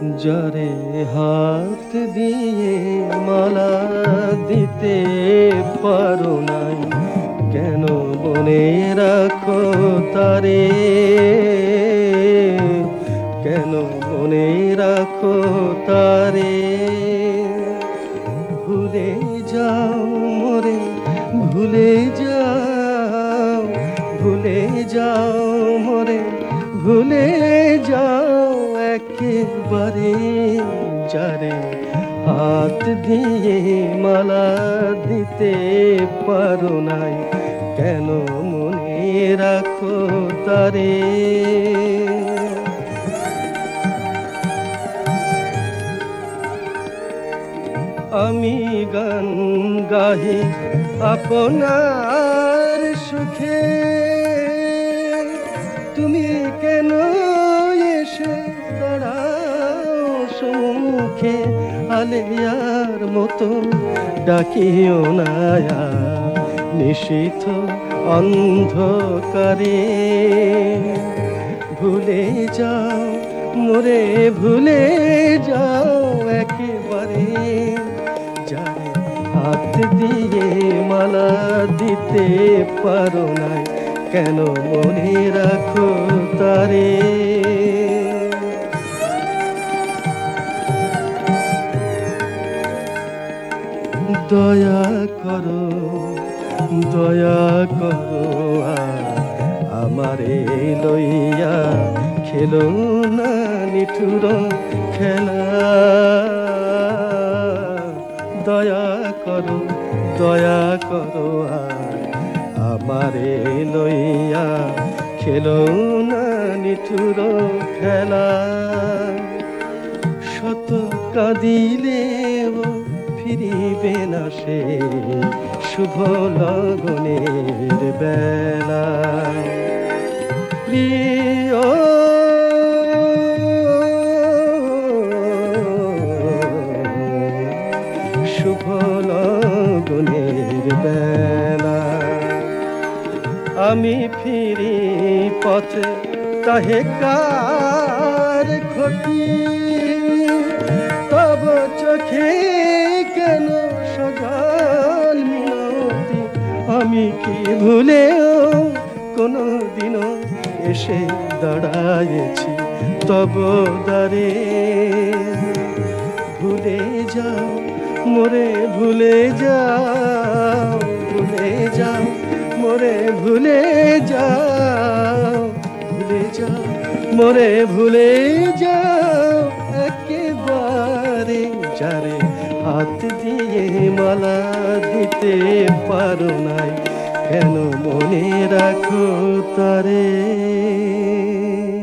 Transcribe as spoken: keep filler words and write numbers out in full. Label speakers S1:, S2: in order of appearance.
S1: যারে হাত দিয়ে মালা দিতে পারো নাই, কেন বনে রাখো তারে, কেন বনে রাখো তারে। ভুলে যাও মোরে, ভুলে যাও, ভুলে যাও মোরে, ভুলে যাও একেবারে। যারে হাত দিয়ে মালা দিতে পারো নাই, কেন মনে রাখো তারে। আমি গান গাহি আপনার সুখে, তুমি কেন এসে দাঁড়াও সম্মুখে। আলেয়ার মতো ডাকিও না নিশীথ অন্ধকারে। ভুলে যাও মোরে, ভুলে যাও একেবারে। যারে হাত দিয়ে মালা দিতে পারো নাই, কেন মনে রাখো তারে। দয়া করো, দয়া করো আমারে লইয়া, খেলো না নিঠুর খেলা। দয়া করো, দয়া করো আমারে লইয়া, খেলো না নিঠুর খেলা। শত কাঁদিলেও ফিরিবে না সে শুভ লগনের বেলা। প্রিয় শুভ লগনের বেলা। আমি ফিরি পথে তাহে কার ক্ষতি, তব চোখে কেন সজল মিনতি। আমি কি ভুলেও কোনো দিনও এসে দাঁড়ায়েছি তব দ্বারে। ভুলে যাও মোরে, ভুলে যাও, ভুলে যাও মোরে, ভুলে যাও, ভুলে যাও মোরে, ভুলে যাও একেবারে। যারে হাত দিয়ে মালা দিতে পারো নাই, কেন মনে রাখো তারে।